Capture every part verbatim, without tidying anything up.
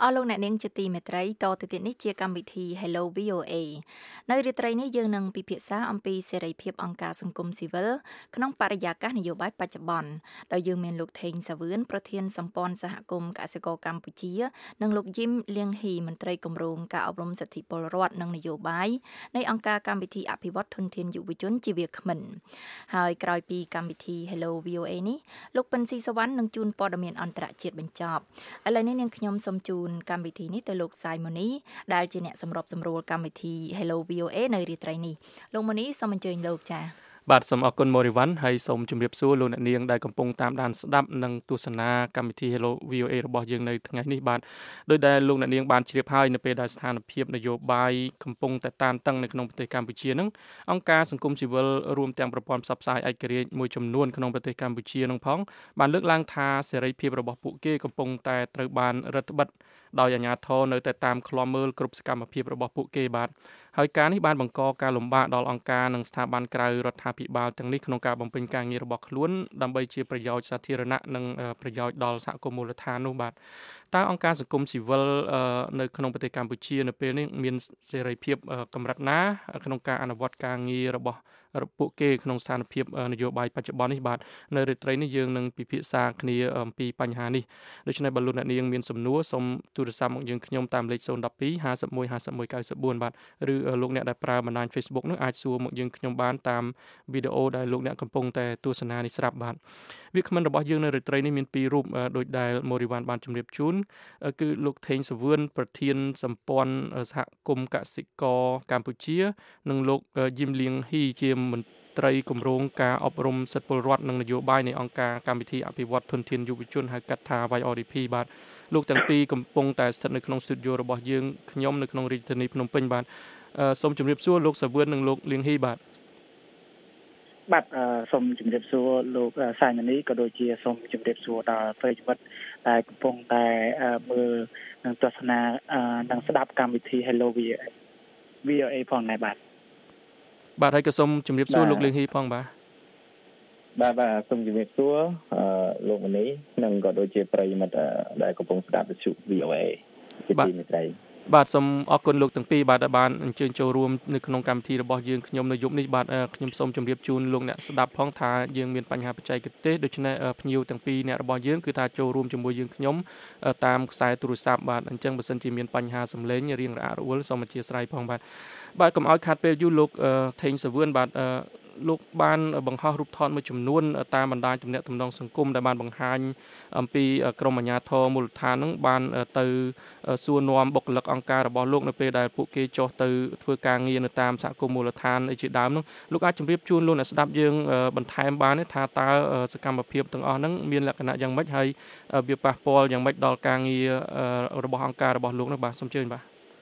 អស់លោកអ្នកនាងជាទីមេត្រីតទៅទៀតនេះជាកម្មវិធី Hello វី អូ เอ នៅរាត្រីនេះយើងនឹងពិភាក្សាអំពីសេរីភាពអង្គការសង្គមស៊ីវិលក្នុងបរិយាកាសនយោបាយបច្ចុប្បន្នដោយយើងមានលោកថេងសាវឿនប្រធានសម្ព័ន្ធសហគមន៍កសិករកម្ពុជានិងលោកយឹមលៀងហ៊ីមន្ត្រីគម្រោងការអប់រំសិទ្ធិពលរដ្ឋនិងនយោបាយនៃអង្គការកម្មវិធីអភិវឌ្ឍធនធានយុវជនជាវាគ្មិនហើយក្រោយពីកម្មវិធី Hello វី អូ เอ នេះលោកពិនស៊ីសវណ្ណនឹងជួនព័ត៌មានអន្តរជាតិបញ្ចប់ឥឡូវនេះនាងខ្ញុំសូមជូនកម្មវិធីនេះទៅលោកសាយម៉ូនីដែលជាអ្នកសម្របសម្រួលកម្មវិធី Hello វី អូ เอ នៅរាត្រីនេះលោកម៉ូនីសូមអញ្ជើញលោកចា៎បាទសូមអរគុណមូរីវ៉ាន់ហើយសូមជម្រាបសួរលោកអ្នកនាងដែលកំពុងតាមដានស្ដាប់និងទស្សនាកម្មវិធី Hello វី អូ เอ របស់យើងនៅថ្ងៃនេះបាទដោយដែលលោកអ្នកនាងបានជ្រាបហើយនៅពេលដែលស្ថានភាពនយោបាយកំពុងតែតានតឹងនៅក្នុងប្រទេសកម្ពុជានឹងអង្គការសង្គមស៊ីវិលរួមទាំងប្រព័ន្ធផ្សព្វផ្សាយឯករាជ្យមួយចំនួនក្នុងប្រទេសកម្ពុជានឹងផងបានលើកឡើងថាសេរីភាពរបស់ពួកគេកំពុងតែត្រូវបានរឹតបន្តឹងដោយអាជ្ញាធរនៅតែតាមឃ្លាំមើលគ្រប់សកម្មភាពរបស់ពួកគេបាទហើយការនេះបានបង្កការលំបាកដល់អង្គការនិងស្ថាប័នក្រៅរដ្ឋាភិបាលទាំងនេះក្នុងការបំពេញការងាររបស់ខ្លួនដើម្បីជាប្រយោជន៍សាធារណៈនិងប្រយោជន៍ដល់សហគមន៍មូលដ្ឋាននោះបាទតើអង្គការសង្គមស៊ីវិលនៅក្នុងប្រទេសកម្ពុជានៅពេលនេះមានសេរីភាពកម្រិតណាក្នុងការអនុវត្តការងាររបស់ពួកគេក្នុងស្ថានភាពនយោបាយបច្ចុប្បន្ននេះបាទនៅរាត្រីនេះយើងនឹងពិភាក្សាគ្នាអំពីបញ្ហានេះដូច្នេះបើលោកអ្នកនាងមានសំណួរសូមទូរស័ព្ទមកយើងខ្ញុំតាមលេខศูนย์ หนึ่ง สอง ห้า ศูนย์ หนึ่ง ห้า ศูนย์ เก้า ศูนย์ បាទឬលោកអ្នកដែលប្រើបណ្ដាញ Facebook នោះអាចសួរមកយើងខ្ញុំបានតាមវីដេអូដែលលោកអ្នកកំពុងតែទស្សនានេះស្រាប់បាទវាគ្មិនរបស់យើងនៅរាត្រីនេះមានពីររូបដោយដែលមូរីវ៉ាន់បានជម្រាបជូនគឺលោកថេងសាវឿនប្រធានសម្ព័ន្ធសហគមន៍កសិករកម្ពុជានិងលោកយឹមលៀងហ៊ីជាមន្ត្រីគម្រោងការអប់រំសិទ្ធិពលរដ្ឋនិងនយោបាយនៃអង្គការកម្មវិធីអភិវឌ្ឍធនធានយុវជនហៅកាត់ថា វ៉ៃ អូ ឌី ភី បាទលោកទាំងពីរកំពុងតែស្ថិតនៅក្នុងស្ទូឌីយោរបស់យើងខ្ញុំនៅក្នុងរាជធានីភ្នំពេញបាទសូមជម្រាបសួរលោកសាវឿននិងលោកលៀងហ៊ីបាទបាទសូមជម្រាបសួរលោកសាយម៉ានីក៏ដូចជាសូមជម្រាបសួរដល់ប្រិយមិត្តដែលកំពុងតែមើលនិងទស្សនានិងស្ដាប់កម្មវិធី Hello វី អូ เอ ផងដែរបាទបាទហើយក៏សូមជម្រាបសួរលោកលៀងហ៊ីផងបាទបាទបាទសូមជម្រាបសួរលោកម៉ានីនិងក៏ដូចជាប្រិយមិត្តដែលកំពុងស្ដាប់វិទ្យុ វី អូ เอ ជាទីមេត្រីបាទសូមអរគុណលោកទាំងពីរបាទដែលបានអញ្ជើញចូលរួមនៅក្នុងកម្មវិធីរបស់យើងខ្ញុំនៅយប់នេះបាទខ្ញុំសូមជម្រាបជូនលោកអ្នកស្ដាប់ផងថាយើងមានបញ្ហាបច្ចេកទេសដូច្នេះភ្ញៀវទាំងពីរអ្នករបស់យើងគឺថាចូលរួមជាមួយយើងខ្ញុំតាមខ្សែទូរស័ព្ទបាទអញ្ចឹងបើសិនជាមានបញ្ហាសំឡេងរៀងរអាក់រអួលសូមអធិស្ឋានផងបាទបាទកុំឲ្យខាតពេលយូរលោកថេងសាវឿនបាទលោកបានបង្ហោះរូបថតមួយចំនួនតាមបណ្ដាញទំនាក់ទំនងសង្គមដែលបានបង្ហាញអំពីក្រមអាជ្ញាធរមូលដ្ឋាននឹងបានទៅសួរនាំបុគ្គលិកអង្គការរបស់លោកនៅពេលដែលពួកគេចុះទៅធ្វើការងារនៅតាមសហគមន៍មូលដ្ឋានជាដើមនោះលោកអាចជម្រាបជូនលោកអ្នកស្ដាប់យើងបន្ថែមបានទេថាតើសកម្មភាពទាំងអស់ហ្នឹងមានលក្ខណៈយ៉ាងម៉េចហើយវាប៉ះពាល់យ៉ាងម៉េចដល់ការងាររបស់អង្គការរបស់លោកនោះបាទសូមអញ្ជើញបាទ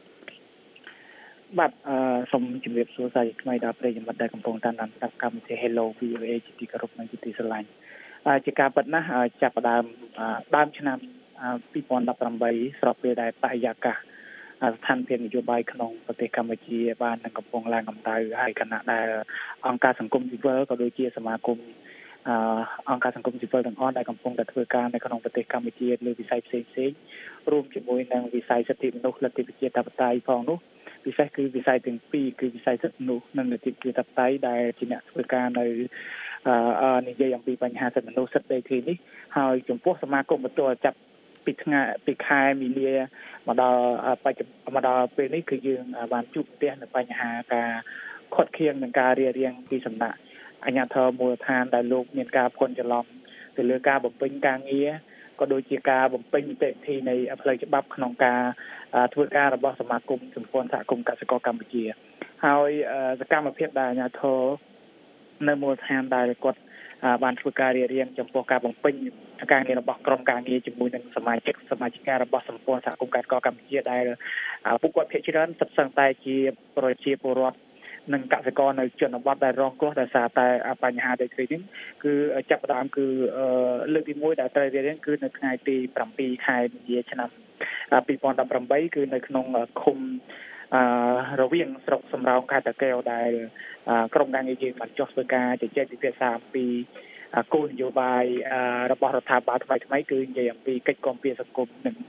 បាទអឺសូមជម្រាបសួរសាជាថ្មីដល់ប្រិយមិត្តដែលកំពុងតាមដានស្ដាប់កម្មវិធី Hello វី អូ เอ ជាទីគោរពនិងជាទីស្រឡាញ់ជាការពិតណាស់ចាប់ផ្ដើមដើមឆ្នាំពីរពាន់ដប់ប្រាំបីស្របពេលដែលបរិយាកាសស្ថានភាពនយោបាយក្នុងប្រទេសកម្ពុជាបាននឹងកំពុងឡើងកម្ដៅហើយគណៈដែលអង្គការសង្គមស៊ីវិលក៏ដូចជាសមាគមអង្គការសង្គមស៊ីវិលទាំងអស់ដែលកំពុងតែធ្វើការនៅក្នុងប្រទេសកម្ពុជាលើវិស័យផ្សេងៗរួមជាមួយនឹងវិស័យសិទ្ធិមនុស្សលទ្ធិប្រជាធិបតេយ្យផងនោះពិសេសគឺវិស័យទាំងពីរគឺវិស័យសិទ្ធិមនុស្សនិងលទ្ធិប្រជាធិបតេយ្យដែលជាអ្នកធ្វើការនៅអឺនិយាយអំពីបញ្ហាសិទ្ធិមនុស្សសិទ្ធិដីធ្លីនេះហើយចំពោះសមាគមបន្ទាល់ចាប់ពីថ្ងៃពីខែមីនាមកដល់បច្ចុប្បន្នមកដល់ពេលនេះគឺយើងបានជួបប្រទះនៅបញ្ហាការខាត់ខៀងនិងការរារាំងពីសំណាក់អាជ្ញាធរមូលដ្ឋានដែលលោកមានការភ័ន្តច្រឡំទៅលើការបំពេញការងារក៏ដូចជាការបំពេញនីតិវិធីនៃផ្លូវច្បាប់ក្នុងការធ្វើការរបស់សមាគមសម្ព័ន្ធសហគមន៍កសិករកម្ពុជាហើយសកម្មភាពដែលអាជ្ញាធរនៅមូលដ្ឋានដែលគាត់បានធ្វើការរៀបរៀងចំពោះការបំពេញការងាររបស់ក្រុមការងារជាមួយនឹងសមាជិកសមាជិការបស់សម្ព័ន្ធសហគមន៍កសិករកម្ពុជាដែលពួកគាត់ភាគច្រើនសិតសឹងតែជាប្រជាពលរដ្ឋនិងកសិករនៅជនបទដែលរងគ្រោះដោយសារតែបញ្ហាដីធ្លីនេះគឺចាប់ផ្ដើមគឺលើកទីមួយដែលត្រូវរៀបរៀងគឺនៅថ្ងៃទីប្រាំពីរខែមីនាឆ្នាំពីរពាន់ដប់ប្រាំបីគឺនៅក្នុងឃុំអឺរវាងស្រុកសំរោងខេត្តតាកែវដែលក្រុមការងារយើងបានចុះធ្វើការជជែកពិភាក្សាអំពីគោលនយោបាយរបស់រដ្ឋាភិបាលថ្មីថ្មីគឺនិយាយអំពីកិច្ចគាំពារសង្គមនិង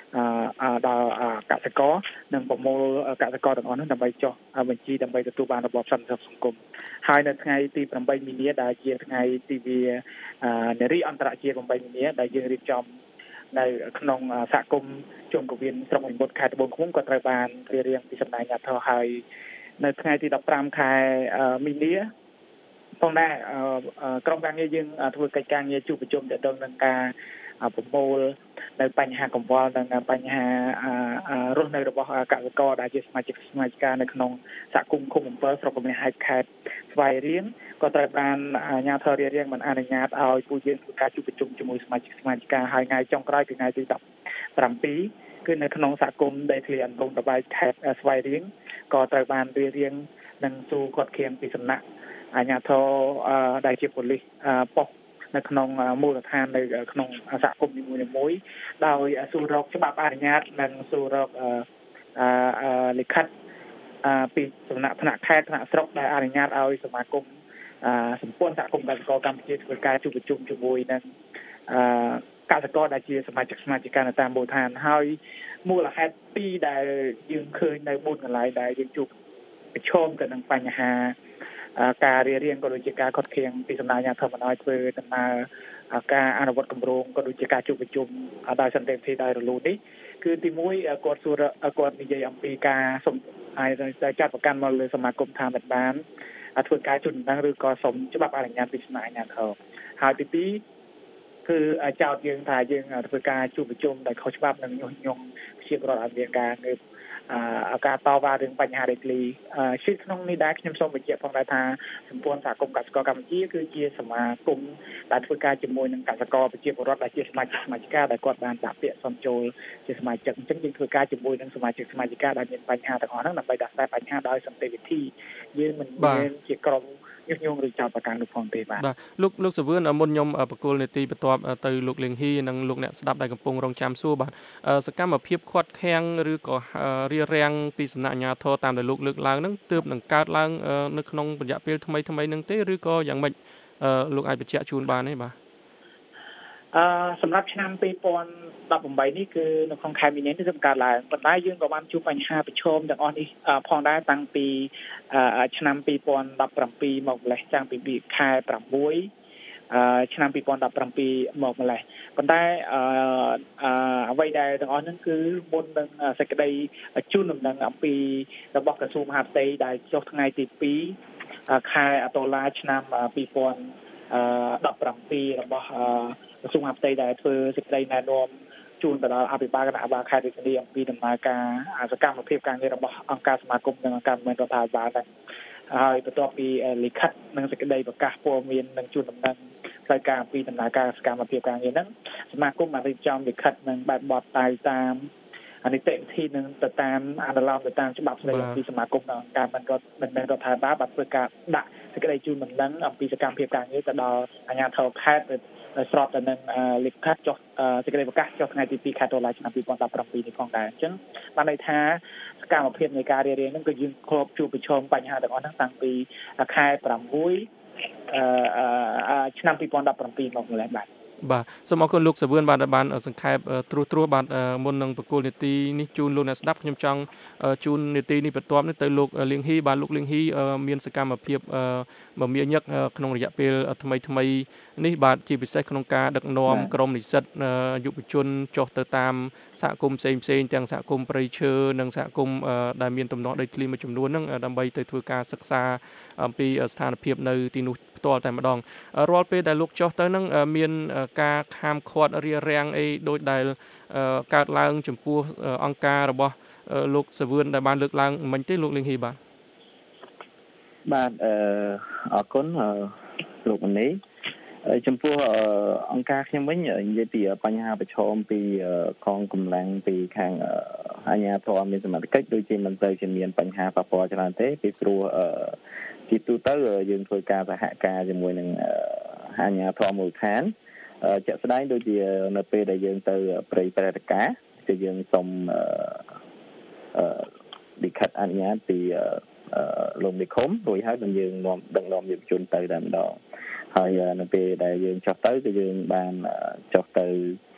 ដល់កសិករនិងប្រមូលកសិករទាំងអស់នោះដើម្បីចុះបញ្ជីដើម្បីទទួលបានរបបសន្តិសុខសង្គមហើយនៅថ្ងៃទីeightមីនាដែលជាថ្ងៃទិវានារីអន្តរជាតិeightមីនាដែលយើងរៀបចំនៅក្នុងសហគមន៍ជុំកវៀនស្រុកនិមិត្តខេត្តត្បូងឃ្មុំក៏ត្រូវបានរៀបរៀងពីសំណាក់អាជ្ញាធរហើយនៅថ្ងៃទីfifteenខែមីនាផងដែរក្រុមការងារយើងធ្វើកិច្ចការងារជួបប្រជុំទាក់ទងនឹងការប្រមូលនៅបញ្ហាកង្វល់និងបញ្ហារស់នៅរបស់កសិករដែលជាសមាជិកសមាជិកានៅក្នុងសហគមន៍ឃុំអំពើស្រុកកំពង់ហែកខេត្តស្វាយរៀងក៏ត្រូវបានអាជ្ញាធររៀបរៀងមិនអនុញ្ញាតឲ្យពួកយើងធ្វើការជួបប្រជុំជាមួយសមាជិកសមាជិកាហើយថ្ងៃចុងក្រោយគឺថ្ងៃទីsevenគឺនៅក្នុងសហគមន៍ដីធ្លីអន្ទងតបែកខេត្តស្វាយរៀងក៏ត្រូវបានរៀបរៀងនិងសួរគាត់ឃានពីសំណាក់អាជ្ញាធរដែលជាប៉ូលីសប៉ុស្តិ៍នៅក្នុងមូលដ្ឋាននៅក្នុងសហគមន៍នីមួយៗដោយសួររកច្បាប់អនុញ្ញាតនិងសួររកលិខិតពីសំណាក់ថ្នាក់ខេត្តថ្នាក់ស្រុកដែលអនុញ្ញាតឲ្យសមាគមសម្ព័ន្ធសហគមន៍កសិករកម្ពុជាធ្វើការជួបប្រជុំជាមួយនឹងកសិករដែលជាសមាជិកសមាជិកានៅតាមមូលដ្ឋានហើយមូលហេតុពីរដែលយើងឃើញនៅbốnកន្លែងដែលយើងជួបប្រឈមទៅនឹងបញ្ហាការរៀបរៀងក៏ដូចជាការខុតខៀងពីសំណាក់អាជ្ញាធរមិនឲ្យធ្វើដំណើរការអនុវត្តគម្រោងក៏ដូចជាការជួបប្រជុំដោយសន្តិវិធីដោយរលូននេះគឺទីមួយគាត់សួរគាត់និយាយអំពីការសុំឲ្យចាត់ប្រកាន់មកលើសមាគមថាមិនបានធ្វើការជូនដំណឹងឬក៏សុំច្បាប់អនុញ្ញាតពីសំណាក់អាជ្ញាធរហើយទីពីរគឺចោទយើងថាយើងធ្វើការជួបប្រជុំដោយខុសច្បាប់និងញុះញង់ជាប្រវត្តិមានការងើបការតវ៉ារឿងបញ្ហាដីធ្លីជាក្នុងនេះដែរខ្ញុំសូមបញ្ជាក់ផងដែរថាសម្ព័ន្ធសហគមន៍កសិករកម្ពុជាគឺជាសមាគមដែលធ្វើការជាមួយនឹងកសិករប្រជាពលរដ្ឋដែលជាសមាជិកសមាជិកាដែលគាត់បានដាក់ពាក្យសុំចូលជាសមាជិកអញ្ចឹងយើងធ្វើការជាមួយនឹងសមាជិកសមាជិកាដែលមានបញ្ហាទាំងអស់ហ្នឹងដើម្បីដោះស្រាយបញ្ហាដោយសន្តិវិធីយើងមិនមានជាក្រុមញុះញង់ឬចោទប្រកាន់នោះផងទេបាទបាទលោកលោកសវឿនមុនខ្ញុំបកគលនីតិបន្ទាប់ទៅលោកលៀងហ៊ីនិងលោកអ្នកស្ដាប់ដែលកំពុងរងចាំសួរបាទសកម្មភាពខាត់ខាំងឬក៏រារាំងពីសំណាក់អាជ្ញាធរតាមដែលលោកលើកឡើងហ្នឹងទើបនឹងកើតឡើងនៅក្នុងរយៈពេលថ្មីថ្មីហ្នឹងទេឬក៏យ៉ាងម៉េចលោកអាចបញ្ជាក់ជូនបានទេបាទអឺសម្រាប់ឆ្នាំtwo thousand eighteenនេះគឺនៅក្នុងខែមីនានេះសម្រាប់ឡើងប៉ុន្តែយើងក៏បានជួបបញ្ហាប្រឈមទាំងអស់នេះផងដែរតាំងពីឆ្នាំtwo thousand seventeenមកម្លេះចាំងពីខែsixអឺឆ្នាំtwo thousand seventeenមកម្លេះប៉ុន្តែអឺអ្វីដែលទាំងអស់ហ្នឹងគឺមុននឹងសេចក្តីជូនដំណឹងអំពីរបស់ក្រសួងមហាផ្ទៃដែលចុះថ្ងៃទីtwoខែតុលាឆ្នាំtwo thousand seventeenរបស់ក្រសួងមហាផ្ទៃដែលធ្វើសេចក្តីណែនាំជូនទៅដល់អភិបាលគណៈបាលខេត្តរាជធានីអំពីដំណើរការសកម្មភាពការងាររបស់អង្គការសមាគមនិងអង្គការមិនមែនរដ្ឋាភិបាលដែរហើយបន្ទាប់ពីលិខិតនិងសេចក្តីប្រកាសព័ត៌មាននិងជូនដំណឹងផ្លូវការអំពីដំណើរការសកម្មភាពការងារហ្នឹងសមាគមបានរៀបចំលិខិតនិងបែបបទតាមតាមនីតិវិធីនឹងទៅតាមអនុលោមទៅតាមច្បាប់ស្តីពីសមាគមនិងអង្គការមិនរដ្ឋមិនមែនរដ្ឋាភិបាលបានធ្វើការដាក់សេចក្តីជូនដំណឹងអំពីសកម្មភាពការងារទៅដល់អាជ្ញាធរខេត្តស្របទៅនឹងលិខិតចុះសេចក្តីប្រកាសចុះថ្ងៃទីtwoខែតុលាឆ្នាំtwo thousand seventeenនេះផងដែរអញ្ចឹងបានន័យថាសកម្មភាពនៃការរៀបរៀងហ្នឹងគឺយើងគ្របជួបប្រឈមបញ្ហាទាំងអស់ហ្នឹងតាំងពីខែsixអឺឆ្នាំtwo thousand seventeenមកម្លេះបាទបាទសូមអរគុណលោកសវឿនបាទបានសង្ខេបត្រួសត្រាសបាទមុននឹងបកគលនីតិនេះជូនលោកអ្នកស្ដាប់ខ្ញុំចង់ជូននីតិនេះបន្ទាប់នេះទៅលោកលៀងហ៊ីបាទលោកលៀងហ៊ីមានសកម្មភាពមមាញឹកក្នុងរយៈពេលថ្មីថ្មីនេះបាទជាពិសេសក្នុងការដឹកនាំក្រុមនិស្សិតយុវជនចុះទៅតាមសហគមន៍ផ្សេងផ្សេងទាំងសហគមន៍ព្រៃឈើនិងសហគមន៍ដែលមានទំនាស់ដីធ្លីមួយចំនួនហ្នឹងដើម្បីទៅធ្វើការសិក្សាអំពីស្ថានភាពនៅទីនោះផ្ទាល់តែម្ដងរាល់ពេលដែលលោកចុះទៅហ្នឹងមានការខាមឃាត់រារាំងអីដូចដែលកើតឡើងចំពោះអង្គការរបស់លោកសវឿនដែលបានលើកឡើងមិញទេលោកលៀងហ៊ីបាទបាទអឺអរគុណលោកមនីចំពោះអង្គការខ្ញុំវិញនិយាយពីបញ្ហាប្រឈមពីកងកម្លាំងពីខាងអាជ្ញាធរមានសមត្ថកិច្ចដូចជាមិនទៅជាមានបញ្ហាប៉ះពាល់ច្រើនទេពីព្រោះជាទូទៅយើងធ្វើការសហការជាមួយនឹងអាជ្ញាធរមូលដ្ឋានជាក់ស្ដែងដូចជានៅពេលដែលយើងទៅព្រៃព្រែកការគឺយើងសុំអឺលិខិតអនុញ្ញាតពីលោកនិគមរួចហើយនឹងយើងនាំដឹកនាំយុវជនទៅតែម្ដងហើយនៅពេលដែលយើងចុះទៅគឺយើងបានចុះទៅ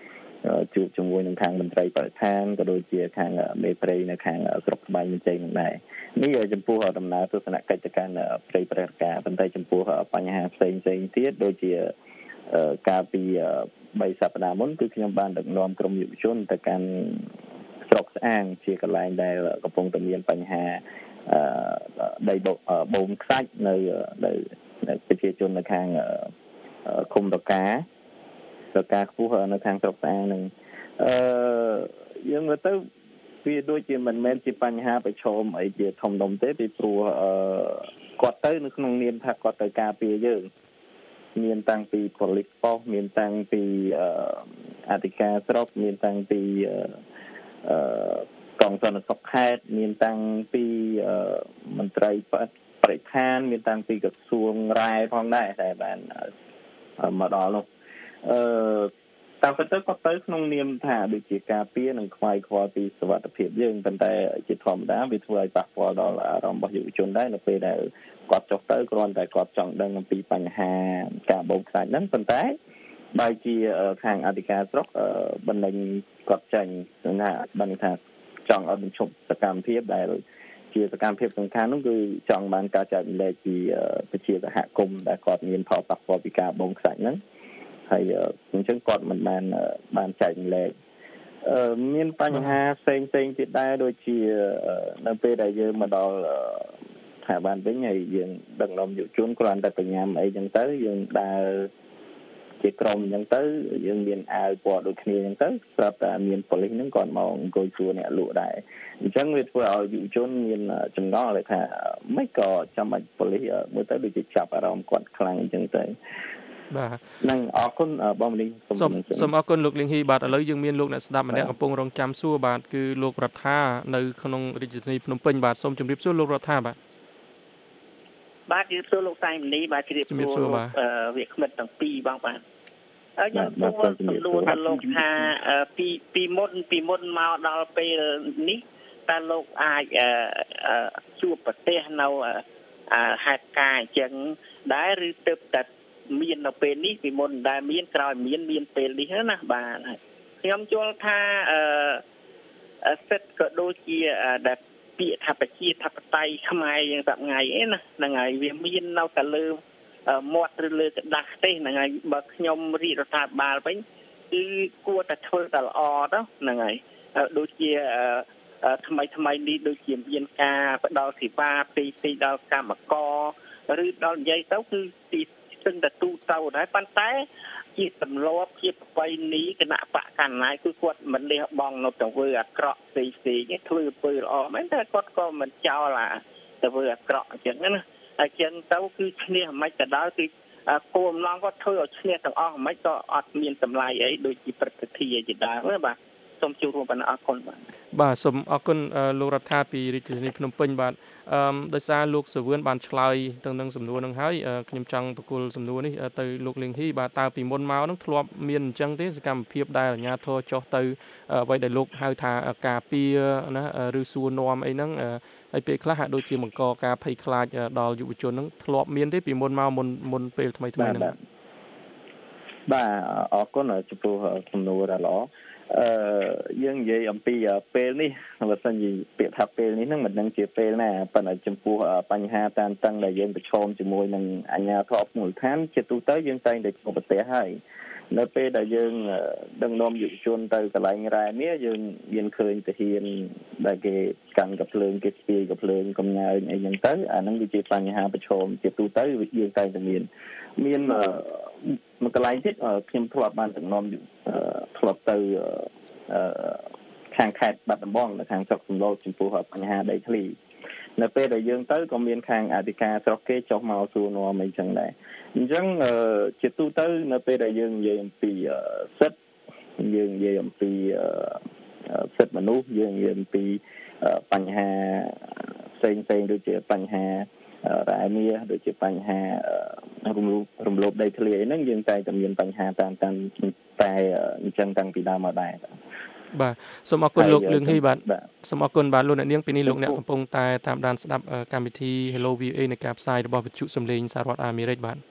ជួបជាមួយនឹងខាងមន្ត្រីបរិស្ថានក៏ដូចជាខាងមេព្រៃនៅខាងស្រុកស្បែកមានជ័យនឹងដែរនេះចំពោះដំណើរទស្សនកិច្ចទៅកាន់ព្រៃព្រឹត្តិការណ៍ប៉ុន្តែចំពោះបញ្ហាផ្សេងផ្សេងទៀតដូចជាកាលពីបីសប្តាហ៍មុនគឺខ្ញុំបានដឹកនាំក្រុមយុវជនទៅកាន់ស្រុកស្អាងជាកន្លែងដែលកំពុងតែមានបញ្ហាដីបូមខ្សាច់នៅនៅប្រជាជននៅខាងឃុំរការកាខ្ពស់នៅខាងស្រុកស្អាងនឹងអឺយើងមើលទៅវាដូចជាមិនមែនជាបញ្ហាប្រឈមអីជាធំដុំទេពីព្រោះអឺគាត់ទៅនៅក្នុងនាមថាគាត់ទៅការពារយើងមានតាំងពីប៉ូលីសប៉ុស្តិ៍មានតាំងពីអធិការស្រុកមានតាំងពីអឺកងសន្តិសុខខេត្តមានតាំងពីមន្ត្រីបរិស្ថានមានតាំងពីក្រសួងរ៉ែផងដែរតែបានមកដល់នោះអឺតាមពិតទៅក៏ទៅក្នុងនាមថាដូចជាការពារនិងខ្វាយខ្វល់ពីសុវត្ថិភាពយើងប៉ុន្តែជាធម្មតាវាធ្វើឲ្យប៉ះពាល់ដល់អារម្មណ៍របស់យុវជនដែរនៅពេលដែលគាត់ចុះទៅគ្រាន់តែគាត់ចង់ដឹងអំពីបញ្ហាការបូមខ្សាច់ហ្នឹងប៉ុន្តែបើជាខាងអធិការស្រុកបណ្ដេញគាត់ចេញណាបានថាចង់ឲ្យបញ្ឈប់សកម្មភាពដែលជាសកម្មភាពសំខាន់នោះគឺចង់បានការចែករំលែកពីប្រជាសហគមន៍ដែលគាត់មានផលប៉ះពាល់ពីការបូមខ្សាច់ហ្នឹងហើយអញ្ចឹងគាត់មិនបានបានចែករំលែកអឺមានបញ្ហាផ្សេងផ្សេងទៀតដែរដូចជានៅពេលដែលយើងមកដល់ស្ថាប័នវិញហើយយើងដឹកនាំយុវជនគ្រាន់តែបញ្ញាអីចឹងទៅយើងដើរជាក្រុមអញ្ចឹងទៅយើងមានអាវពណ៌ដូចគ្នាអញ្ចឹងទៅស្រាប់តែមានប៉ូលីសហ្នឹងគាត់មកអង្គុយជួអ្នកលក់ដែរអញ្ចឹងវាធ្វើឲ្យយុវជនមានចំណងថាមិនក៏ចាំបាច់ប៉ូលីសមើលទៅដូចជាចាប់អារម្មណ៍គាត់ខ្លាំងអញ្ចឹងទៅបាទនឹងអរគុណបងលីងសូមសូមអរគុណលោកលីងហ៊ីបាទឥឡូវយើងមានលោកអ្នកស្ដាប់ម្នាក់កំពុងរងចាំសួរបាទគឺលោករដ្ឋានៅក្នុងរាជធានីភ្នំពេញបាទសូមជម្រាបសួរលោករដ្ឋាបាទបាទជម្រាបសួរលោកសៃមនីបាទជម្រាបសួរវាគ្មិនទាំងពីរបងបាទហើយខ្ញុំសូមសំណួរដល់លោកថាពីពីមុនពីមុនមកដល់ពេលនេះតើលោកអាចជួបប្រទេសនៅហេតុការណ៍អញ្ចឹងដែរឬទៅតែមាននៅពេលនេះពីមុនដែលមានក្រោយមានមានពេលនេះណាបាទខ្ញុំយល់ថាអឺសិទ្ធក៏ដូចជាដែលពាក្យថាប្រជាធិបតេយ្យខ្មែរយ៉ាងសប្ងៃអីណាហ្នឹងហើយវាមាននៅតែលើមាត់ឬលើกระดาษទេហ្នឹងហើយបើខ្ញុំរាជរដ្ឋាភិបាលវិញគឺគួរតែធ្វើតែល្អទៅហ្នឹងហើយដូចជាថ្មីថ្មីនេះដូចជាមានការផ្ដល់សេវាពីពីដល់កម្មករឬដល់និយាយទៅគឺទីស្ទឹងតែទូទៅដែរប៉ុន្តែជាទម្លាប់ជាប្រពៃណីគណៈបកកណ្ដាលគឺគាត់មិនលះបង់នៅទៅធ្វើអាក្រក់ផ្សេងផ្សេងធ្វើធ្វើល្អមែនតែគាត់ក៏មិនចោលអាទៅធ្វើអាក្រក់អញ្ចឹងណាអញ្ចឹងទៅគឺឈ្នះមិនក៏ដោយគឺគោលអំណងគាត់ធ្វើឲ្យឈ្នះទាំងអស់មិនក៏អត់មានតម្លៃអីដូចជាព្រឹត្តិការណ៍ជាដើមណាបាទសូមជួបរួមបណ្ណាអរគុណបាទបាទសូមអរគុណលោករដ្ឋាពីរាជធានីភ្នំពេញបាទអឺដោយសារលោកសវឿនបានឆ្លើយទៅនឹងសំណួរនឹងហើយខ្ញុំចង់បកគលសំណួរនេះទៅលោកលីងហ៊ីបាទតើពីមុនមកនឹងធ្លាប់មានអញ្ចឹងទេសកម្មភាពដែលអាជ្ញាធរចុះទៅអ្វីដែលលោកហៅថាការពារណាឬសួរនាំអីហ្នឹងហើយពេលខ្លះហាក់ដូចជាបង្កការភ័យខ្លាចដល់យុវជនហ្នឹងធ្លាប់មានទេពីមុនមកមុនមុនពេលថ្មីថ្មីហ្នឹងបាទអរគុណចំពោះសំណួរដ៏ល្អអឺយើងនិយាយអំពីពេលនេះបើសិនជាពាក្យថាពេលនេះហ្នឹងមិនដឹងជាពេលណាប៉ុន្តែចំពោះបញ្ហាតានតឹងដែលយើងប្រឈមជាមួយនឹងអាជ្ញាធរមូលដ្ឋានជាទូទៅយើងតែងតែជួបប្រទះហើយនៅពេលដែលយើងដឹកនាំយុវជនទៅកន្លែងរ៉ែនេះយើងមានឃើញទាហានដែលគេកាន់កាភ្លើងគេស្ពាយកាភ្លើងកំញើញអីចឹងទៅអាហ្នឹងវាជាបញ្ហាប្រឈមជាទូទៅយើងតែងតែមានមានមួយកន្លែងទៀតខ្ញុំធ្លាប់បានដឹកនាំធ្លាប់ទៅខាងខេត្តបាត់ដំបងនៅខាងស្រុកសំឡូតចំពោះបញ្ហាដីធ្លីនៅពេលដែលយើងទៅក៏មានខាងអធិការស្រុកគេចុះមកសួរនាំអីចឹងដែរអញ្ចឹងជាទូទៅនៅពេលដែលយើងនិយាយអំពីសិទ្ធិយើងនិយាយអំពីសិទ្ធិមនុស្សយើងនិយាយអំពីបញ្ហាផ្សេងផ្សេងដូចជាបញ្ហារ៉ែមាសដូចជាបញ្ហារំលោភរំលោភដីធ្លីអីហ្នឹងយើងតែតែមានបញ្ហាតាមតាមតែអញ្ចឹងតាំងពីដើមមកដែរបាទសូមអរគុណលោកលឿងហ៊ីបាទសូមអរគុណបាទលោកអ្នកនាងពេលនេះលោកអ្នកកំពុងតែតាមដានស្ដាប់កម្មវិធី Hello វី អូ เอ នៃការផ្សាយរបស់វិទ្យុសំឡេងសហរដ្ឋអាមេរិកបាទ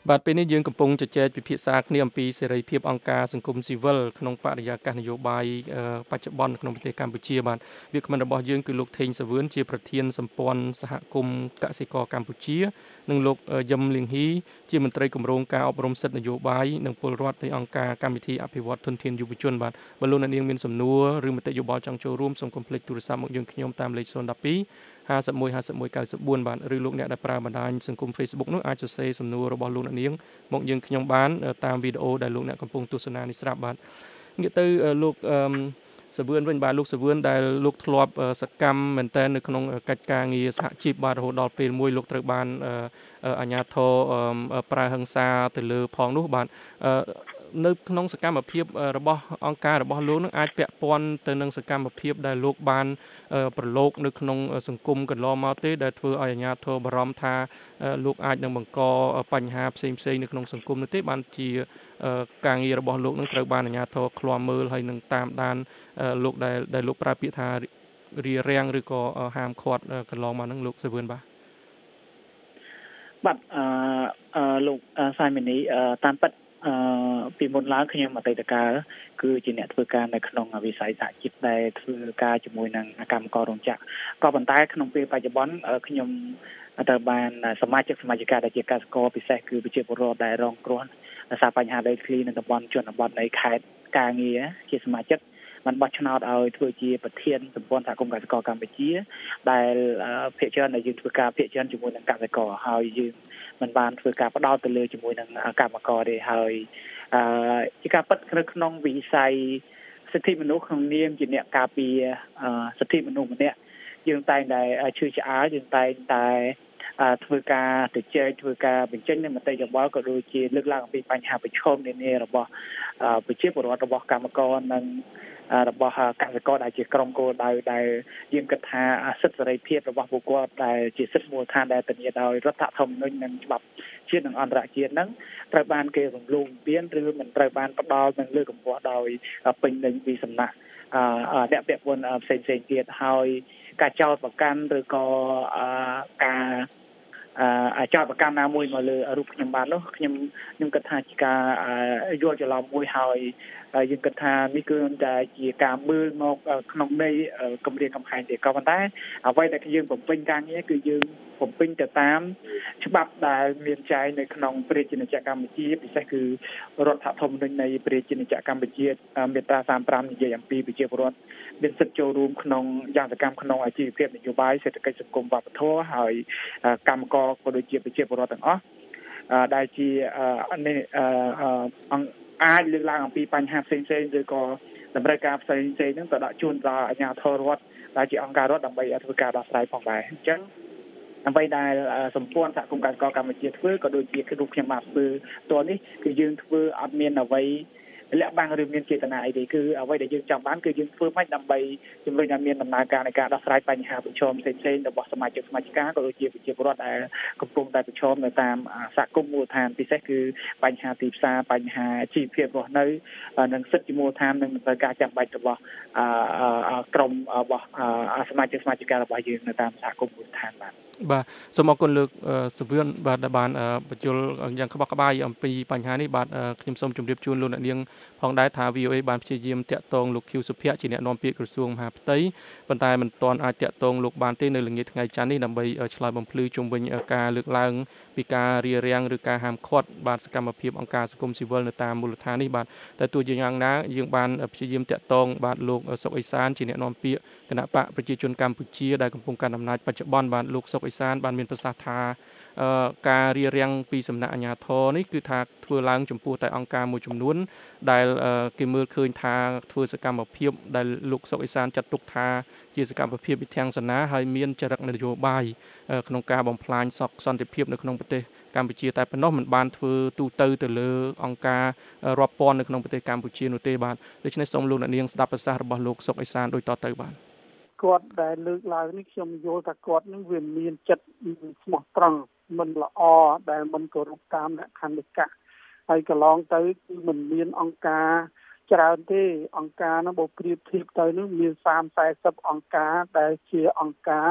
បាទពេលនេះយើងកំពុងជជែកពិភាក្សាគ្នាអំពីសេរីភាពអង្គការសង្គមស៊ីវិលក្នុងបរិយាកាសនយោបាយបច្ចុប្បន្នក្នុងប្រទេសកម្ពុជាបាទវាគ្មិនរបស់យើងគឺលោកថេងសាវឿនជាប្រធានសម្ព័ន្ធសហគមន៍កសិករកម្ពុជានិងលោកយឹមលៀងហ៊ីជាមន្ត្រីគម្រោងការអប់រំសិទ្ធិនយោបាយនិងពលរដ្ឋនៃអង្គការកម្មវិធីអភិវឌ្ឍធនធានយុវជនបាទបើលោកអ្នកនាងមានសំណួរឬមតិយោបល់ចង់ចូលរួមសូមកុំភ្លេចទូរស័ព្ទមកយើងខ្ញុំតាមលេខศูนย์ một hai ห้าสิบเอ็ด ห้าสิบเอ็ด เก้าสิบสี่បាទឬលោកអ្នកដែលប្រើបណ្ដាញសង្គម Facebook នោះអាចសរសេរសំណួររបស់លោកអ្នកនាងមកយើងខ្ញុំបានតាមវីដេអូដែលលោកអ្នកកំពុងទស្សនានេះស្រាប់បាទងាកទៅលោកអឺសាវឿនវិញបាទលោកសាវឿនដែលលោកធ្លាប់សកម្មមែនតើនៅក្នុងកិច្ចការងារសហជីពបាទរហូតដល់ពេលមួយលោកត្រូវបានអាជ្ញាធរប្រើហិង្សាទៅលើផងនោះបាទនៅក្នុងសកម្មភាពរបស់អង្គការរបស់លោកនឹងអាចពាក់ព័ន្ធទៅនឹងសកម្មភាពដែលលោកបានប្រឡូកនៅក្នុងសង្គមកន្លងមកទេដែលធ្វើឲ្យអាជ្ញាធរបារម្ភថាលោកអាចនឹងបង្កបញ្ហាផ្សេងផ្សេងនៅក្នុងសង្គមនោះទេបានជាការងាររបស់លោកនឹងត្រូវបានអាជ្ញាធរឃ្លាំមើលហើយនឹងតាមដានលោកដែលដែលលោកប្រើពាក្យថារារាំងឬក៏ហាមឃាត់កន្លងមកនឹងលោកសាវឿនបាទបាទអឺលោកសាយមីនីតាមពិតអឺពីមុនឡើងខ្ញុំអតីតកាលគឺជាអ្នកធ្វើការនៅក្នុងវិស័យសហជីពដែលធ្វើការជាមួយនឹងកម្មកររោងចក្រក៏ប៉ុន្តែក្នុងពេលបច្ចុប្បន្នខ្ញុំត្រូវបានសមាជិកសមាជិកាដែលជាកសិករពិសេសគឺប្រជាពលរដ្ឋដែលរងគ្រោះដោយសារបញ្ហាដីធ្លីនៅតំបន់ជនបទនៃខេត្តការងារជាសមាជិកបានបោះឆ្នោតឲ្យធ្វើជាប្រធានសម្ព័ន្ធសហគមន៍កសិករកម្ពុជាដែលភាគច្រើនដែលយើងធ្វើការភាគច្រើនជាមួយនឹងកសិករហើយយើងមិនបានធ្វើការផ្ដោតទៅលើជាមួយនឹងកម្មករទេហើយអឺជាការពិតនៅក្នុងវិស័យសិទ្ធិមនុស្សក្នុងនាមជាអ្នកការពារសិទ្ធិមនុស្សម្នាក់យើងតែងតែឈឺឆ្អាលយើងតែងតែធ្វើការទៅជែកធ្វើការបញ្ចេញនូវមតិយោបល់ក៏ដូចជាលើកឡើងអំពីបញ្ហាប្រឈមនានារបស់ប្រជាពលរដ្ឋរបស់កម្មករនិងរបស់កសិករដែលជាក្រុមគោលដៅដែលយើងគិតថាសិទ្ធិសេរីភាពរបស់ពួកគាត់ដែលជាសិទ្ធិមូលដ្ឋានដែលធានាដោយរដ្ឋធម្មនុញ្ញនិងច្បាប់ជាតិនិងអន្តរជាតិហ្នឹងត្រូវបានគេរំលោភបំពានឬមិនត្រូវបានផ្ដល់និងលើកកម្ពស់ដោយពេញលេញពីសំណាក់អ្នកពាក់ព័ន្ធផ្សេងៗទៀតហើយការចោទប្រកាន់ឬក៏ការអាចោទប្រកាន់ណាមួយមកលើរូបខ្ញុំបាននោះខ្ញុំខ្ញុំគិតថាជាការយល់ច្រឡំមួយហើយយើងគិតថានេះគឺតែជាការមើលមកក្នុងន័យគម្រាមកំហែងទេក៏ប៉ុន្តែអ្វីដែលយើងបំពេញការងារគឺយើងបំពេញទៅតាមច្បាប់ដែលមានចែងនៅក្នុងព្រះរាជាណាចក្រកម្ពុជាពិសេសគឺរដ្ឋធម្មនុញ្ញនៃព្រះរាជាណាចក្រកម្ពុជាមាត្រាសាមសិបប្រាំនិយាយអំពីប្រជាពលរដ្ឋមានសិទ្ធិចូលរួមក្នុងយ៉ាងសកម្មក្នុងអាជីវភាពនយោបាយសេដ្ឋកិច្ចសង្គមវប្បធម៌ហើយកម្មករក៏ដូចជាប្រជាពលរដ្ឋទាំងអស់ដែលជាអាចលើកឡើងអំពីបញ្ហាផ្សេងៗឬក៏តម្រូវការផ្សេងៗហ្នឹងទៅដាក់ជូនដល់អាជ្ញាធររដ្ឋដែលជាអង្គការរដ្ឋដើម្បីធ្វើការដោះស្រាយផងដែរអញ្ចឹងអ្វីដែលសម្ព័ន្ធសហគមន៍កសិករកម្ពុជាធ្វើក៏ដូចជារូបខ្ញុំបានធ្វើតនេះគឺយើងធ្វើអត់មានអ្វីលាក់បាំងឬមានចេតនាអីទេគឺអ្វីដែលយើងចង់បានគឺយើងធ្វើមិនដើម្បីជំរុញឲ្យមានដំណើរការនៃការដោះស្រាយបញ្ហាប្រឈមផ្សេងៗរបស់សមាជិកសមាជិកាក៏ដូចជាប្រជាពលរដ្ឋដែលកំពុងតែប្រឈមនៅតាមសហគមន៍មូលដ្ឋានពិសេសគឺបញ្ហាទីផ្សារបញ្ហាជីវភាពរស់នៅនិងសិទ្ធិមូលដ្ឋាននិងតម្រូវការចាំបាច់របស់ក្រុមរបស់សមាជិកសមាជិការបស់យើងនៅតាមសហគមន៍មូលដ្ឋានបាទបាទសូមអរគុណលោកសាវឿនបាទដែលបានបញ្យល់យ៉ាងក្បោះក្បាយអំពីបញ្ហានេះបាទខ្ញុំសូមជម្រាបជូនលោកអ្នកនាងផងដែរថា វី អូ អេ បានព្យាយាមតាក់ទងលោកឃីវសុភ័ក្រជាអ្នកនាំពាក្យក្រសួងមហាផ្ទៃប៉ុន្តែមិនទាន់អាចតាក់ទងលោកបានទេនៅល្ងាចថ្ងៃច័ន្ទនេះដើម្បីឆ្លើយបំភ្លឺជុំវិញការលើកឡើងពីការរារាំងឬការហាមឃាត់បាទសកម្មភាពអង្គការសង្គមស៊ីវិលនៅតាមមូលដ្ឋាននេះបាទតែទោះជាយ៉ាងណាយើងបានព្យាយាមតាក់ទងបាទលោកសុកអេសានជាអ្នកនាំពាក្យគណៈបកប្រជាជនកម្ពុជាដែលកំពុងកាន់អំណាចបច្ចុប្បន្នបាទលោកសុកអេសានបានមានប្រសាសន៍ថាការរារាំងពីសំណាក់អាជ្ញាធរនេះគឺថាធ្វើឡើងចំពោះតែអង្គការមួយចំនួនដែលគេមើលឃើញថាធ្វើសកម្មភាពដែលលោកសុកអេសានចាត់ទុកថាជាសកម្មភាពវិធានសនាហើយមានចរិតនយោបាយក្នុងការបំផ្លាញសន្តិភាពនៅក្នុងប្រទេសកម្ពុជាតែប៉ុណ្ណោះមិនបានធ្វើទូទៅទៅលើអង្គការរាប់ពាន់នៅក្នុងប្រទេសកម្ពុជានោះទេបាទដូច្នេះសូមលោកអ្នកនាងស្ដាប់ប្រសាសន៍របស់លោកសុកអេសានដូចតទៅបាទគាត់ដែលលើកឡើងនេះខ្ញុំយល់ថាគាត់នឹងវាមានចិត្តស្មោះត្រង់មិនល្អដែលមិនគោរពតាមលក្ខន្តិកៈហើយកន្លងទៅគឺមិនមានអង្គការច្រើនទេអង្គការនោះបើប្រៀបធៀបទៅនោះមានសាមសិប 40អង្គការដែលជាអង្គការ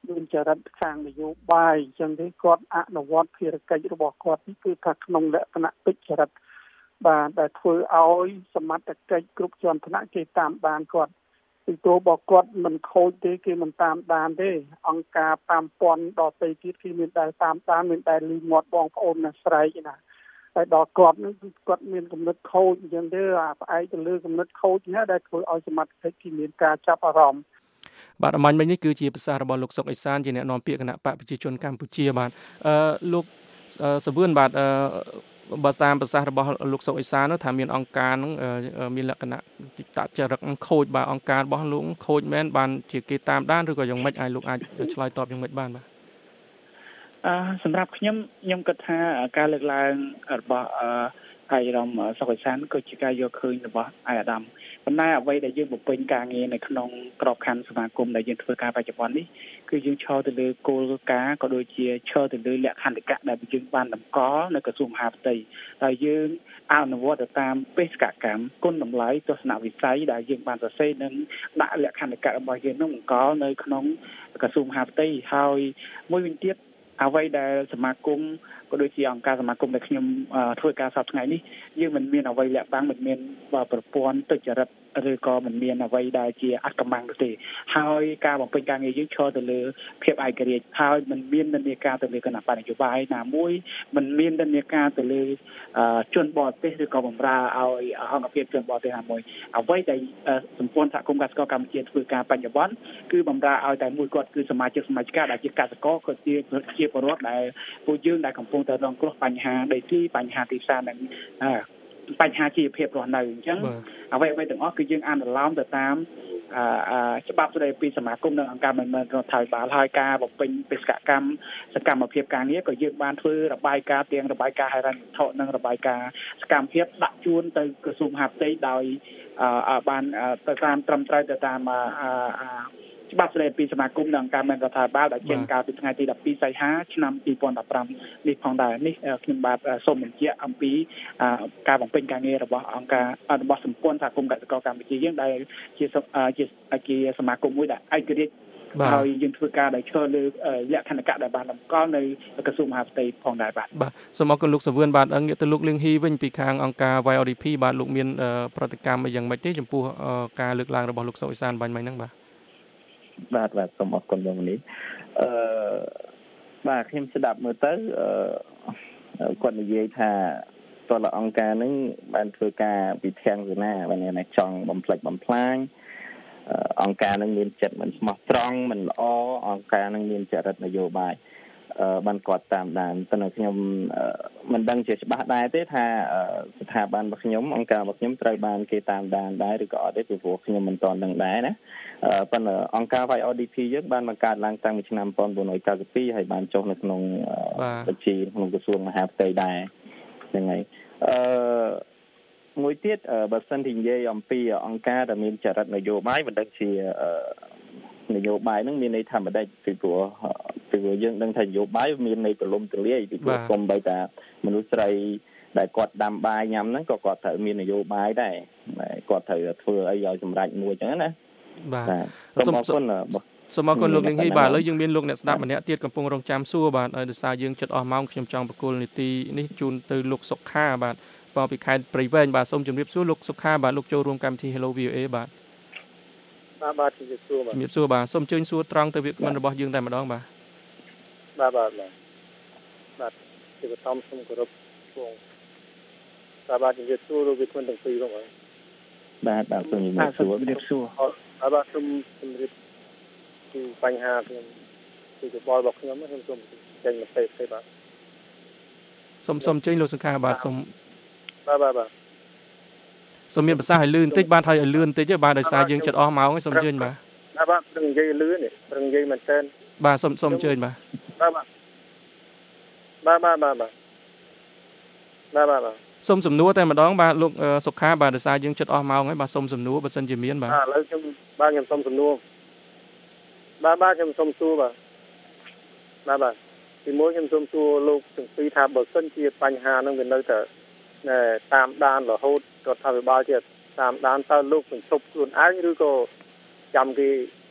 មានចរិតខាងនយោបាយអញ្ចឹងទេគាត់អនុវត្តភារកិច្ចរបស់គាត់នេះគឺថាក្នុងលក្ខណៈទុច្ចរិតបាទដែលធ្វើឲ្យសមត្ថកិច្ចគ្រប់ជាន់ថ្នាក់គេតាមដានគាត់ពីព្រោះបើគាត់មិនខូចទេគេមិនតាមដានទេអង្គការតាមពាន់ដទៃទៀតគេមានតែតាមដានមានតែលីមាត់បងប្អូនណាស្រែកណាតែដល់គាត់នេះគាត់មានគំនិតខូចអញ្ចឹងទេអាផ្អែកទៅលើគំនិតខូចនេះដែលធ្វើឲ្យសមត្ថកិច្ចគេមានការចាប់អារម្មណ៍បាទអមាញ់មិញនេះគឺជាប្រសាសន៍របស់លោកសុកអេសានជាអ្នកនាំពាក្យគណៈបកប្រជាជនកម្ពុជាបាទអឺលោកសវឿនបាទអឺបើតាមប្រសាសន៍របស់លោកសុកអេសាននោះថាមានអង្គការនឹងមានលក្ខណៈតចរិតខូចបាទអង្គការរបស់លោកខូចមែនបានជាគេតាមដានឬក៏យ៉ាងម៉េចឲ្យលោកអាចឆ្លើយតបយ៉ាងម៉េចបានបាទអឺសម្រាប់ខ្ញុំខ្ញុំគិតថាការលើកឡើងរបស់អឺអាយរ៉មសុកអេសានគឺជាការយកឃើញរបស់អាយអាដាមប៉ុន្តែអ្វីដែលយើងបំពេញការងារនៅក្នុងក្របខ័ណ្ឌសមាគមដែលយើងធ្វើការបច្ចុប្បន្ននេះគឺយើងឈរទៅលើគោលការណ៍ក៏ដូចជាឈរទៅលើលក្ខន្តិកៈដែលយើងបានតម្កល់នៅក្រសួងមហាផ្ទៃហើយយើងអនុវត្តទៅតាមបេសកកម្មគុណតម្លៃទស្សនវិស័យដែលយើងបានសរសេរនិងដាក់លក្ខន្តិកៈរបស់យើងនោះបង្កល់នៅក្នុងក្រសួងមហាផ្ទៃហើយមួយវិញទៀតអ្វីដែលសមាគមក៏ដូចជាអង្គការសមាគមដែលខ្ញុំធ្វើការសប្តាហ៍ថ្ងៃនេះយើងមិនមានអ្វីលាក់បាំងមិនមានប្រព័ន្ធទុច្ចរិតឬក៏មិនមានអ្វីដែលជាអកម្មនោះទេហើយការបំពេញការងារយើងឈរទៅលើភាពឯករាជ្យហើយមិនមាននិន្នាការទៅលើគណៈបកនយោបាយណាមួយមិនមាននិន្នាការទៅលើជនបរទេសឬក៏បំរើឲ្យអង្គភាពជនបរទេសណាមួយអ្វីដែលសម្ព័ន្ធសហគមន៍កសិករកម្ពុជាធ្វើការបច្ចុប្បន្នគឺបំរើឲ្យតែមួយគាត់គឺសមាជិកសមាជិកាដែលជាកសិករក៏ជាជាពលរដ្ឋដែលពួកយើងដែលកំពុងតែរងគ្រោះបញ្ហាដីធ្លីបញ្ហាទីផ្សារនិងបញ្ហាជីវភាពរស់នៅអញ្ចឹងអ្វីអ្វីទាំងអស់គឺយើងអនុលោមទៅតាមច្បាប់ស្តីពីសមាគមនិងអង្គការមិនមែនរដ្ឋាភិបាលហើយការបំពេញបេសកកម្មសកម្មភាពការងារក៏យើងបានធ្វើរបាយការណ៍ទាំងរបាយការណ៍ហិរញ្ញវត្ថុនិងរបាយការណ៍សកម្មភាពដាក់ជូនទៅក្រសួងមហាផ្ទៃដោយបានទៅតាមត្រឹមត្រូវទៅតាមច្បាប់ស្តីពីសមាគមនិងអង្គការមិនរដ្ឋាភិបាលដែលចេញកាលពីថ្ងៃទីដប់ពីរសីហាឆ្នាំពីរពាន់ដប់ប្រាំនេះផងដែរនេះខ្ញុំបាទសូមបញ្ជាក់អំពីការបំពេញការងាររបស់អង្គការរបស់សម្ព័ន្ធសហគមន៍កសិករកម្ពុជាយើងដែលជាជាជាសមាគមមួយដែលឯករាជ្យហើយយើងធ្វើការដោយឈរលើលក្ខណៈដែលបានតម្កល់នៅក្រសួងមហាផ្ទៃផងដែរបាទបាទសូមអរគុណលោកសវឿនបាទងាកទៅលោកលៀងហ៊ីវិញពីខាងអង្គការ វ៉ៃ អូ ឌី ភី បាទលោកមានប្រតិកម្មយ៉ាងម៉េចទេចំពោះការលើកឡើងរបស់លោកសុកអេសានបាញ់មិញហ្នឹងបាទបាទបាទសូមអរគុណបងនេះអឺបាទខ្ញុំស្ដាប់មើលទៅអឺគាត់និយាយថាតើអង្គការនឹងបានធ្វើការពីធាងសេនាបានថាចង់បំផ្លិចបំផ្លាញអង្គការនឹងមានចិត្តមិនស្មោះត្រង់មិនល្អអង្គការនឹងមានចរិតនយោបាយបានគាត់តាមដានតែខ្ញុំមិនដឹងជាច្បាស់ដែរទេថាស្ថាប័នរបស់ខ្ញុំអង្គការរបស់ខ្ញុំត្រូវបានគេតាមដានដែរឬក៏អត់ទេពីព្រោះខ្ញុំមិនទាន់ដឹងដែរណាប៉ុន្តែអង្គការ វ៉ៃ អូ ឌី ភី យើងបានបង្កើតឡើងតាំងពីឆ្នាំmột nghìn chín trăm chín mươi haiហើយបានចុះនៅក្នុងបញ្ជីក្នុងក្រសួងមហាផ្ទៃដែរហ្នឹងហើយអឺមួយទៀតបើសិនជានិយាយអំពីអង្គការដែលមានចរិតនយោបាយមិនដឹងជានយោបាយហ្នឹងមានន័យថាមិនដែរពីព្រោះពីព្រោះយើងដឹងថានយោបាយមានន័យទូលំទូលាយពីព្រោះគុំបីតាមនុស្សស្រីដែលគាត់ដាំបាយញ៉ាំហ្នឹងក៏គាត់ត្រូវមាននយោបាយដែរគាត់ត្រូវធ្វើអីឲ្យសម្រេចមួយអញ្ចឹងណាបាទសូមអរគុណសូមអរគុណលោកលៀងហ៊ីបាទឥឡូវយើងមានលោកអ្នកស្ដាប់ម្នាក់ទៀតកំពុងរងចាំសួរបាទដោយសារយើងចិត្តអស់ម៉ោងខ្ញុំចង់បកគលនីតិនេះជូនទៅលោកសុខាបាទបងពីខេត្តព្រៃវែងបាទសូមជម្រាបសួរលោកសុខាបាទលោកចូលរួមកម្មវិធី Hello វី អូ អេ បាទបាទបាទជម្រាបសួរបាទជម្រាបសួរបាទសូមអញ្ជើញសួរត្រង់ទៅវាគ្មិនរបស់យើងតែម្ដងបាទបាទបាទបាទជាបឋមសូមគោរពបងបាទបាទជម្រាបសួរលោកវាគ្មិនទាំងពីរបងបាទបាទសូមជម្រាបសួរជម្រាបសួរបាទបាទសូមជម្រាបពីបញ្ហាខ្ញុំពីយោបល់របស់ខ្ញុំខ្ញុំសូមចេញមតិទេបាទសូមសូមអញ្ជើញលោកសុខាបាទសូមបាទបាទបាទសូមមានប្រសាសន៍ឲ្យលឿនបន្តិចបាទហើយឲ្យលឿនបន្តិចទេបាទដោយសារយើងចិត្តអស់ម៉ោងហើយសូមអញ្ជើញបាទបាទបាទព្រឹងនិយាយលឿននេះព្រឹងនិយាយមែនតើបាទសូមសូមអញ្ជើញបាទបាទបាទបាទបាទបាទបាទបាទបាទសូមសំណួរតែម្ដងបាទលោកសុខាបាទដោយសារយើងចិត្តអស់ម៉ោងហើយបាទសូមសំណួរបើសិនជាមានបាទឥឡូវខ្ញុំបាទខ្ញុំសូមសំណួរបាទបាទខ្ញុំសូមសួរបាទបាទបាទទីមួយខ្ញុំសូមសួរលោកទាំងពីរថាបើសិនជាបញ្ហានឹងវានៅតែតាមដានរហូតរដ្ឋាភិបាលជាតាមដានតើលោកបញ្ឈប់ខ្លួនឯងឬក៏ចាំគេ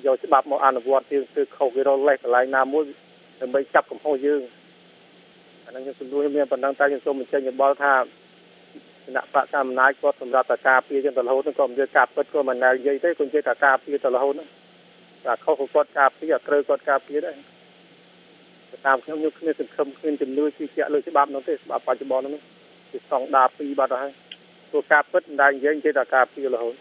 យកច្បាប់មកអនុវត្តយើងគឺខុសវារលេះកន្លែងណាមួយដើម្បីចាប់កំហុសយើងអាហ្នឹងខ្ញុំសំដួលមានប៉ុណ្ណឹងតែខ្ញុំសូមបញ្ជាក់យោបល់ថាគណៈបកកណ្ដាលអំណាចគាត់សម្រាប់តែការពារយើងទៅរហូតក៏មិនយកការពិតក៏មិនណែនិយាយទេគាត់និយាយតែការពារទៅរហូតហ្នឹងតែខុសគាត់ការពារអត់ត្រូវគាត់ការពារដែរតាមខ្ញុំខ្ញុំគ្មានសង្ឃឹមគ្មានជំនឿជឿជាក់លើច្បាប់នោះទេច្បាប់បច្ចុប្បន្ននោះគឺស្តង់ដារពីរបាត់ហើយព្រោះការពិតមិនដែលនិយាយនិយាយតែការពាររហូត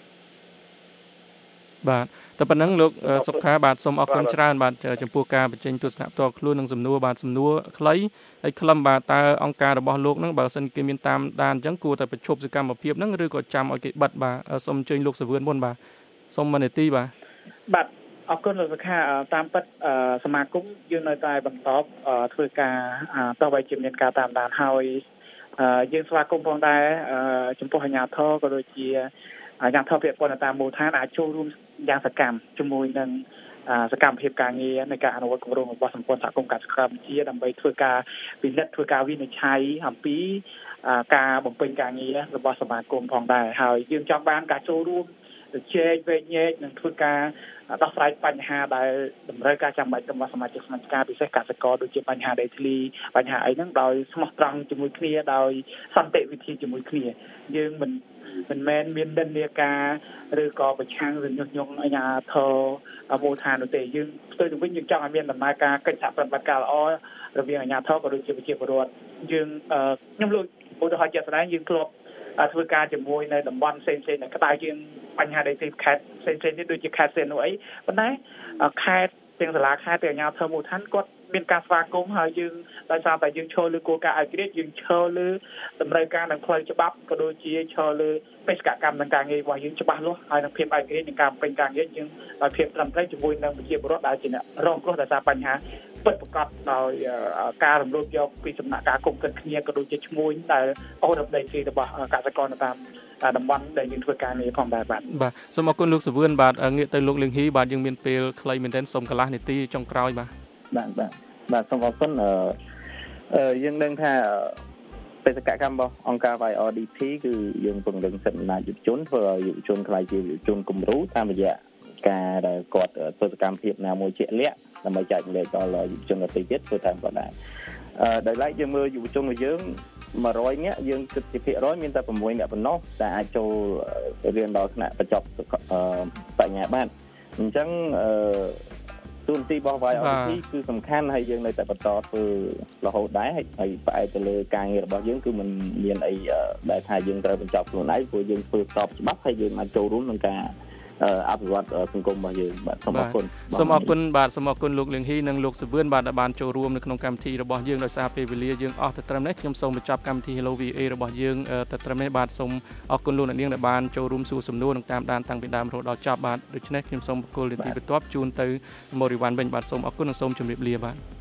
បាទតែប៉ុណ្ណឹងលោកសុខាបាទសូមអរគុណច្រើនបាទចំពោះការបញ្ចេញទស្សនៈផ្ទាល់ខ្លួននិងសំណួរបាទសំណួរខ្លីហើយខ្លឹមបាទតើអង្គការរបស់លោកហ្នឹងបើសិនគេមានតាមដានអញ្ចឹងគួរតែបញ្ឈប់សកម្មភាពហ្នឹងឬក៏ចាំឲ្យគេបិទបាទសូមអញ្ជើញលោកសវឿនមុនបាទសូមមួយនាទីបាទបាទអរគុណលោកសុខាតាមពិតសមាគមយើងនៅតែបន្តធ្វើការតបឲ្យជាមានការតាមដានហើយយើងស្វាគមន៍ផងដែរចំពោះអាជ្ញាធរក៏ដូចជាអាជ្ញាធរពាក់ព័ន្ធតាមមូលដ្ឋានអាចចូលរួមយ៉ាងសកម្មជាមួយនឹងសកម្មភាពការងារในការអនុវត្តគម្រោងរបស់សម្ព័ន្ធសហគមន៍កសិកម្មកម្ពុជាដើម្បីធ្វើការពិនិត្យធ្វើការវិនិច្ឆ័យអំពីការបំពេញការងាររបស់សមាគមផងដែរហើយយើងចង់បានការចូលរួមជែកវែកញែកនិងធ្វើការដោះស្រាយបញ្ហាដែលតម្រូវការចាំបាច់របស់សមាជិកសមាជិកាពិសេសកសិករដូចជាបញ្ហាដីធ្លីបញ្ហាអីហ្នឹងដោយស្មោះត្រង់ជាមួយគ្នាដោយសន្តិវិធីជាមួយគ្នាយើងមិនមិនមែនមាននិន្នាការឬក៏ប្រឆាំងឬញុះញង់អាជ្ញាធរមូលដ្ឋាននោះទេយើងផ្ទុយទៅវិញយើងចង់ឲ្យមានដំណើរការកិច្ចសហប្រតិបត្តិការល្អរវាងអាជ្ញាធរក៏ដូចជាប្រជាពលរដ្ឋយើងខ្ញុំលោកឧទាហរណ៍ជាក់ស្ដែងយើងធ្លាប់ធ្វើការជាមួយនៅតំបន់ផ្សេងៗនៅក្តៅយើងបញ្ហាដីធ្លីខេត្តផ្សេងៗនេះដូចជាខេត្តសេនុអីប៉ុន្តែខេត្តទាំងសាលាខេត្តទាំងអាជ្ញាធរមូលដ្ឋានគាត់មានការស្វាគមន៍ហើយយើងដោយសារតែយើងឈរលើគោលការណ៍ឯករាជ្យយើងឈរលើតម្រូវការនិងផ្លូវច្បាប់ក៏ដូចជាឈរលើបេសកកម្មនិងការងាររបស់យើងច្បាស់លាស់ហើយនឹងភាពឯករាជ្យនិងការបំពេញការងារយើងដោយភាពត្រឹមត្រូវជាមួយនឹងប្រជាពលរដ្ឋដែលជាអ្នករងគ្រោះដោយសារបញ្ហាពិតប្រាកដដោយការរំលោភយកពីសំណាក់ការគុំកិនគ្នាក៏ដូចជាឈ្មួញដែលអូររំដីទីរបស់កសិករនៅតាមតំបន់ដែលយើងធ្វើការងារផងដែរបាទបាទសូមអរគុណលោកសវឿនបាទងាកទៅលោកលៀងហ៊ីបាទយើងមានពេលខ្លីមែនទែនសូមកន្លះនាទីចុងក្រោយបាទបាទបាទបាទសូមអរគុណអឺយើងដឹងថាបេសកកម្មរបស់អង្គការ វ៉ៃ អារ ឌី ភី គឺយើងពង្រឹងសិទ្ធិអំណាចយុវជនធ្វើឲ្យយុវជនខ្លាយជាយុវជនគំរូតាមរយៈការដែលគាត់ធ្វើសកម្មភាពណាមួយជាក់លាក់ដើម្បីចែករំលែកដល់យុវជនដទៃទៀតធ្វើតាមគាត់ដែរអឺដោយឡែកយើងមើលយុវជនរបស់យើងមួយរយនាក់យើងគិតជាភាគរយមានតែ៦នាក់ប៉ុណ្ណោះតែអាចចូលរៀនដល់ថ្នាក់បញ្ចប់បញ្ញាបត្រអញ្ចឹងអឺទូនទីរបស់ វ៉ៃ អារ ឌី ភី គឺសំខាន់ហើយយើងនៅតែបន្តធ្វើរហូតដែរហើយផ្អែកទៅលើការងាររបស់យើងគឺมันមានអីដែលថាយើងត្រូវបញ្ចប់ខ្លួនឯងព្រោះយើងធ្វើស្របច្បាប់ហើយយើងអាចចូលរួមក្នុងការអភិវឌ្ឍសង្គមរបស់យើងបាទសូមអរគុណសូមអរគុណបាទសូមអរគុណលោកលៀងហ៊ីនិងលោកសវឿនបាទដែលបានចូលរួមនៅក្នុងកម្មវិធីរបស់យើងដោយសារពេលវេលាយើងអស់ទៅត្រឹមនេះខ្ញុំសូមបញ្ចប់កម្មវិធី Hello វី អូ អេ របស់យើងទៅត្រឹមនេះបាទសូមអរគុណលោកអ្នកនាងដែលបានចូលរួមសួរសំណួរនិងតាមដានតាំងពីដើមរហូតដល់ចប់បាទដូច្នេះខ្ញុំសូមបកគលនីតិបន្ទាប់ជូនទៅ Moriwan វិញបាទសូមអរគុណនិងសូមជម្រាបលាបាទ